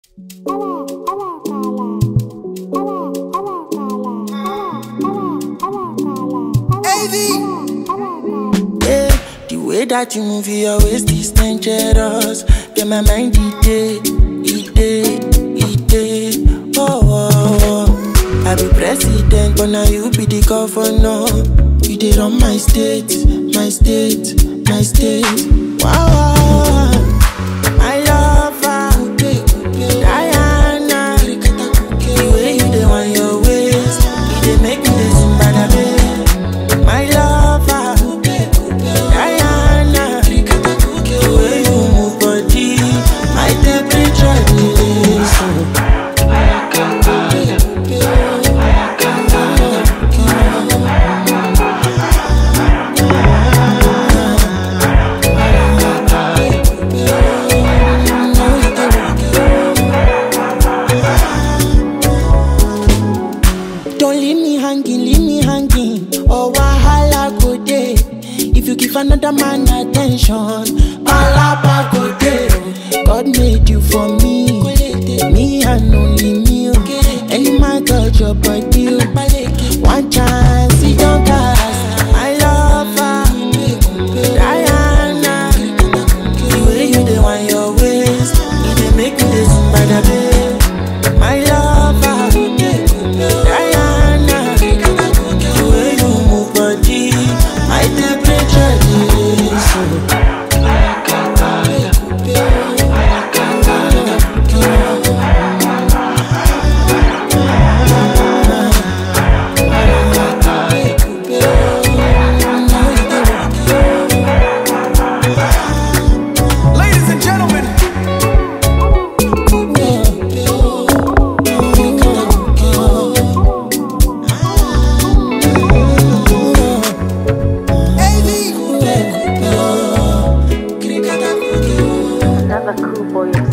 Yeah, the way that you move your waist is dangerous. Get my mind oh. I be president, but now you be the governor. You did on my state. Wow, my lover, Diana. The way you dey on your waist, you dey make me dey zumba babe. My lover, Diana. The way you move body, my temperature dey so. Don't leave me hanging. Oh, wahala go day. If you give another man attention, palapa go day. God made you for me, me and only me. Any man touch your body, one chance, he don't cast. My lover, Diana. The way you dey want your waist, you dey make me dey zumba da babe. My lover, Diana. The way you move body, my temperature is so. Ladies and gentlemen, Another cool boy.